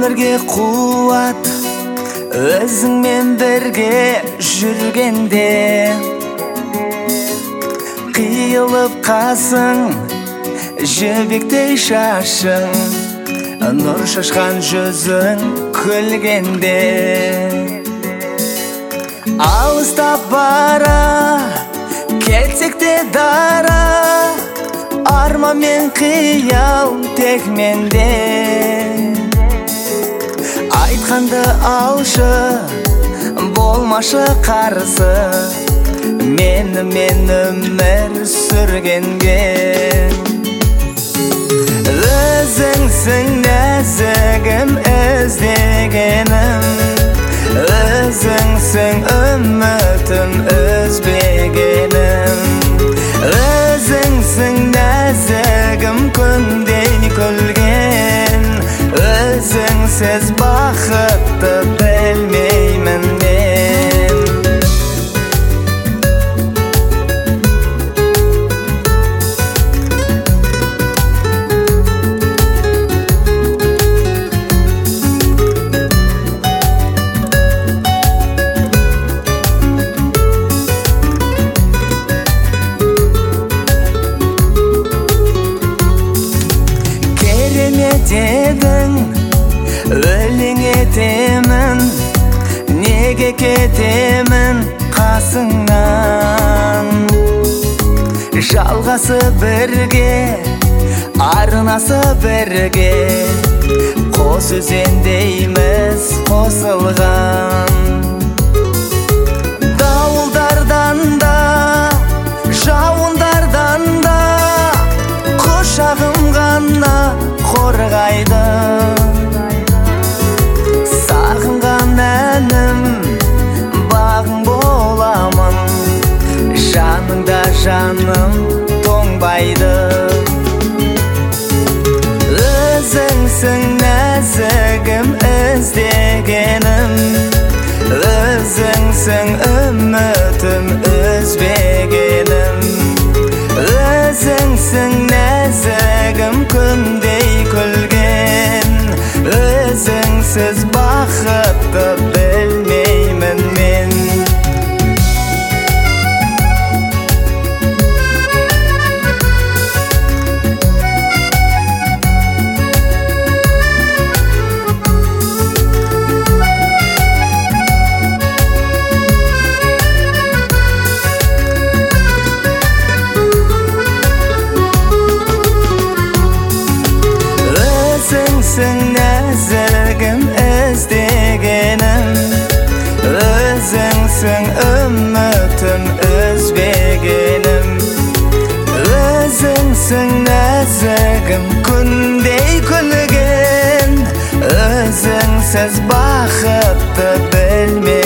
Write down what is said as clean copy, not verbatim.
өмірге қуат өзіңмен бірге жүргенде. Қиылып қасың, жібектей шашың, нұр шашқан жүзің күлгенде. Алыстап бара кетсек те дара, арман мен қиял тек менде. Айтқанды алшы, болмашы қарсы, мен өмір сүргенге. Өзіңсің нәзігім іздегенім, өзіңсің үмітім үзбегенім. Өзіңсің нәзігім күндей күлген, өзіңсіз бақытты білмеймін мен. Дедің, өлең етемін, неге кетемін қасыңнан. Жалғасы бірге, арнасы бірге, қос өзендейміз қосылған. Дауылдардан да, жауындардан да, құшағым ғана қорғайды. Сағынған әнім, бағың боламын, жаныңда жаным тоңбайды. Өзіңсің нәзігім іздегенім, өзіңсің үмітім үзбегенім. Өзіңсің нәзігім күндей күлген, өзіңсіз бақытты білмеймін мен. Өзіңсің нәзігім іздегенім, өзіңсің үмітім үзбегенім. Өзіңсің нәзігім күндей күлген, өзіңсіз бақытты білмеймін.